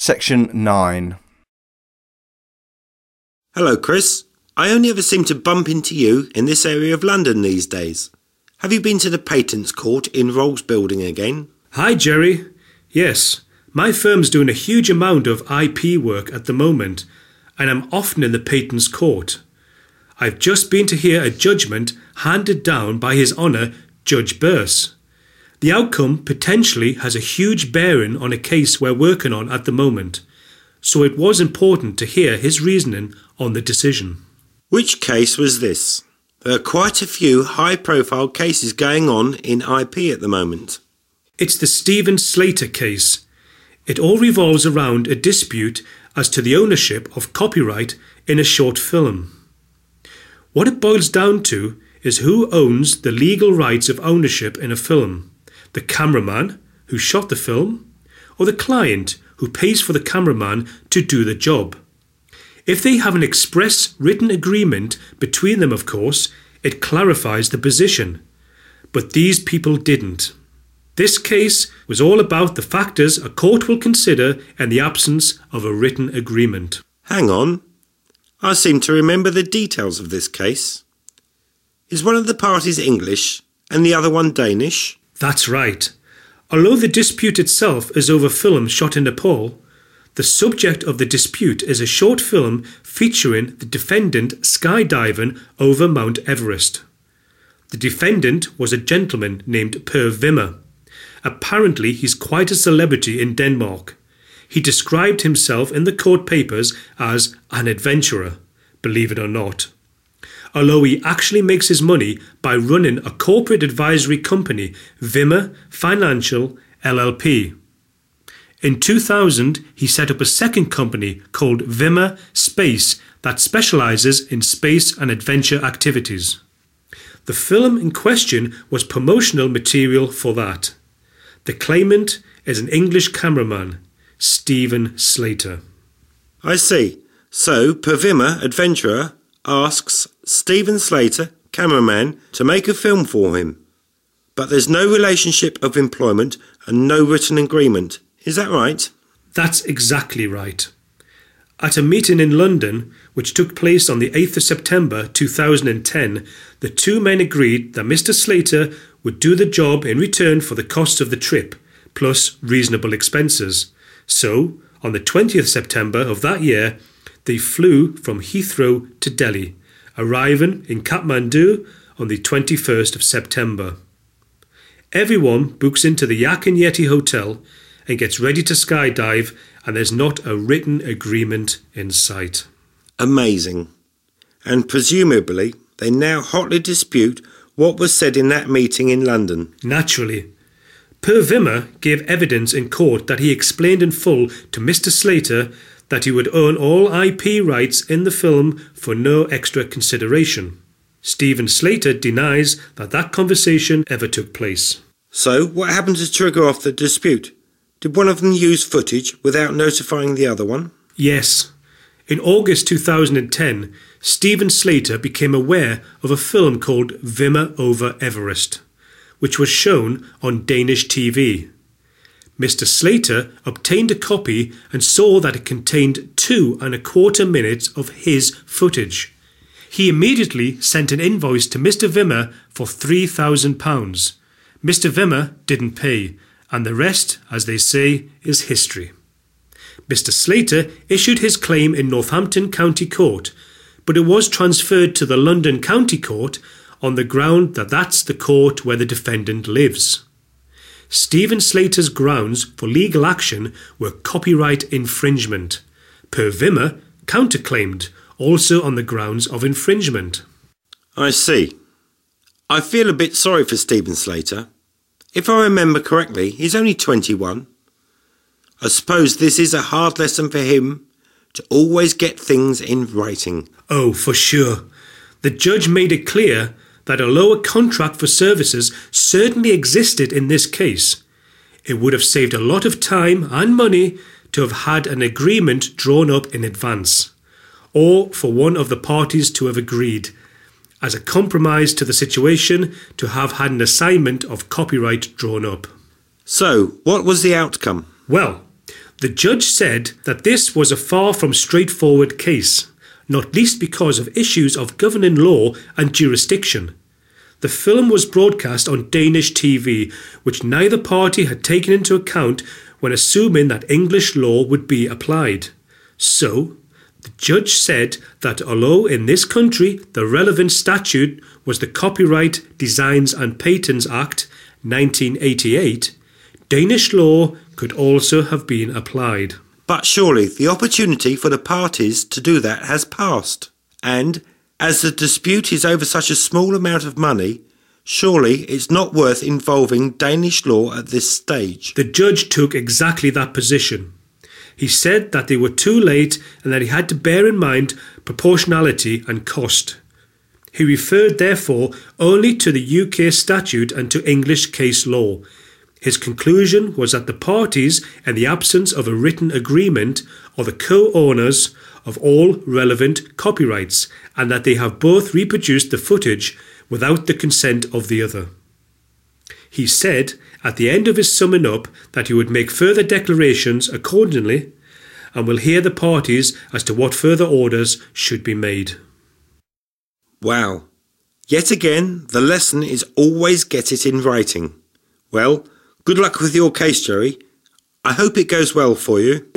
Section 9. Hello, Chris. I only ever seem to bump into you in this area of London these days. Have you been to the Patents Court in Rolls Building again? Hi, Jerry. Yes, my firm's doing a huge amount of IP work at the moment, and I'm often in the Patents Court. I've just been to hear a judgment handed down by His Honour Judge Burse. The outcome potentially has a huge bearing on a case we're working on at the moment, so it was important to hear his reasoning on the decision. Which case was this? There are quite a few high-profile cases going on in IP at the moment. It's the Stephen Slater case. It all revolves around a dispute as to the ownership of copyright in a short film. What it boils down to is who owns the legal rights of ownership in a film. The cameraman who shot the film, or the client who pays for the cameraman to do the job. If they have an express written agreement between them, of course, it clarifies the position. But these people didn't. This case was all about the factors a court will consider in the absence of a written agreement. Hang on. I seem to remember the details of this case. Is one of the parties English and the other one Danish? That's right. Although the dispute itself is over film shot in Nepal, the subject of the dispute is a short film featuring the defendant skydiving over Mount Everest. The defendant was a gentleman named Per Wimmer. Apparently he's quite a celebrity in Denmark. He described himself in the court papers as an adventurer, believe it or not. Although he actually makes his money by running a corporate advisory company, Wimmer Financial LLP. In 2000, he set up a second company called Wimmer Space that specialises in space and adventure activities. The film in question was promotional material for that. The claimant is an English cameraman, Stephen Slater. I see. So, Per Wimmer, adventurer, asks Stephen Slater, cameraman, to make a film for him. But there's no relationship of employment and no written agreement. Is that right? That's exactly right. At a meeting in London, which took place on the 8th of September 2010, the two men agreed that Mr. Slater would do the job in return for the cost of the trip, plus reasonable expenses. So, on the 20th September of that year, they flew from Heathrow to Delhi, arriving in Kathmandu on the 21st of September. Everyone books into the Yak and Yeti Hotel and gets ready to skydive, and there's not a written agreement in sight. Amazing. And presumably they now hotly dispute what was said in that meeting in London. Naturally. Per Wimmer gave evidence in court that he explained in full to Mr. Slater that he would own all IP rights in the film for no extra consideration. Stephen Slater denies that conversation ever took place. So, what happened to trigger off the dispute? Did one of them use footage without notifying the other one? Yes. In August 2010, Stephen Slater became aware of a film called Wimmer over Everest, which was shown on Danish TV. Mr. Slater obtained a copy and saw that it contained 2¼ minutes of his footage. He immediately sent an invoice to Mr. Wimmer for £3,000. Mr. Wimmer didn't pay, and the rest, as they say, is history. Mr. Slater issued his claim in Northampton County Court, but it was transferred to the London County Court on the ground that that's the court where the defendant lives. Stephen Slater's grounds for legal action were copyright infringement. Per Wimmer counterclaimed, also on the grounds of infringement. I see. I feel a bit sorry for Stephen Slater. If I remember correctly, he's only 21. I suppose this is a hard lesson for him to always get things in writing. Oh, for sure. The judge made it clear that although a contract for services certainly existed in this case, it would have saved a lot of time and money to have had an agreement drawn up in advance, or for one of the parties to have agreed, as a compromise to the situation, to have had an assignment of copyright drawn up. So, what was the outcome? Well, The judge said that this was a far from straightforward case, not least because of issues of governing law and jurisdiction. The film was broadcast on Danish TV, which neither party had taken into account when assuming that English law would be applied. So, the judge said that although in this country the relevant statute was the Copyright, Designs and Patents Act 1988, Danish law could also have been applied. But surely the opportunity for the parties to do that has passed. And, as the dispute is over such a small amount of money, surely it's not worth involving Danish law at this stage. The judge took exactly that position. He said that they were too late and that he had to bear in mind proportionality and cost. He referred therefore only to the UK statute and to English case law. His conclusion was that the parties, in the absence of a written agreement, are the co-owners of all relevant copyrights, and that they have both reproduced the footage without the consent of the other. He said at the end of his summing up that he would make further declarations accordingly and will hear the parties as to what further orders should be made. Wow. Yet again, the lesson is always get it in writing. Well, good luck with your case, Joey. I hope it goes well for you.